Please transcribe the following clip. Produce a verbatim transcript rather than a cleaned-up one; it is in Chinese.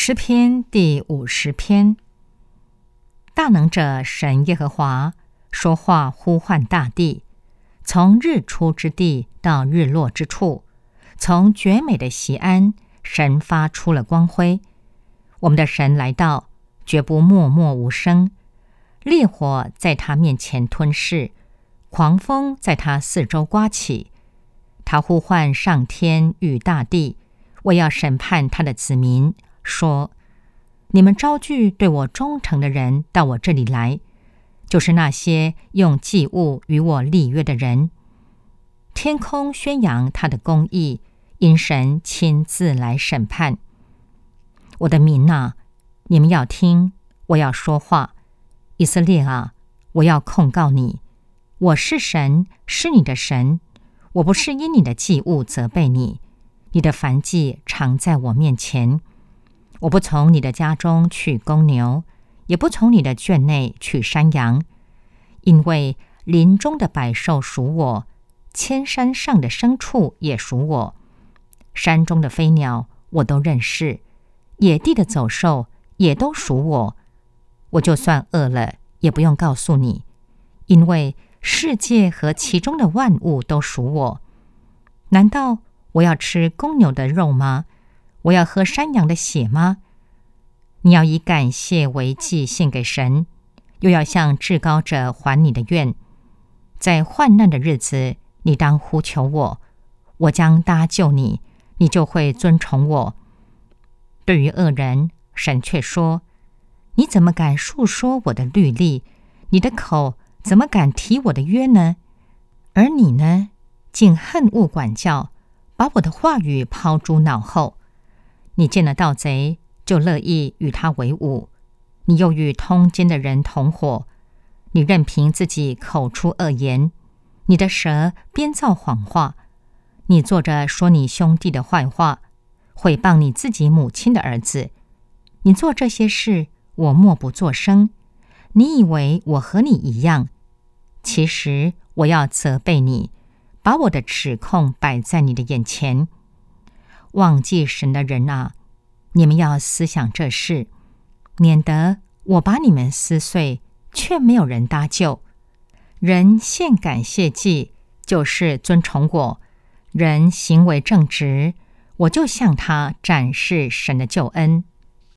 诗篇第五十篇。大能者神耶和华说话呼唤大地，从日出之地到日落之处，从绝美的锡安，神发出了光辉。我们的神来到，绝不默默无声，烈火在他面前吞噬，狂风在他四周刮起。他呼唤上天与大地，为要审判他的子民，说：你们招聚对我忠诚的人到我这里来，就是那些用祭物与我立约的人。天空宣扬他的公义，因神亲自来审判。我的民啊，你们要听，我要说话。以色列啊，我要控告你。我是神，是你的神。我不是因你的祭物责备你，你的燔祭常在我面前。我不从你的家中取公牛，也不从你的圈内取山羊，因为林中的百兽属我，千山上的牲畜也属我。山中的飞鸟我都认识，野地的走兽也都属我。我就算饿了，也不用告诉你，因为世界和其中的万物都属我。难道我要吃公牛的肉吗？我要喝山羊的血吗？你要以感谢为祭献给神，又要向至高者还你的愿。在患难的日子，你当呼求我，我将搭救你，你就会尊崇我。对于恶人，神却说：你怎么敢述说我的律例？你的口怎么敢提我的约呢？而你呢，竟恨恶管教，把我的话语抛诸脑后。你见了盗贼，就乐意与他为伍，你又与通奸的人同伙。你任凭自己口出恶言，你的舌编造谎话。你坐着说你兄弟的坏话，毁谤你自己母亲的儿子。你做这些事，我默不作声。你以为我和你一样？其实我要责备你，把我的指控摆在你的眼前。忘记神的人啊，你们要思想这事，免得我把你们撕碎，却没有人搭救。人献感谢祭，就是尊崇我；人行为正直，我就向他展示神的救恩。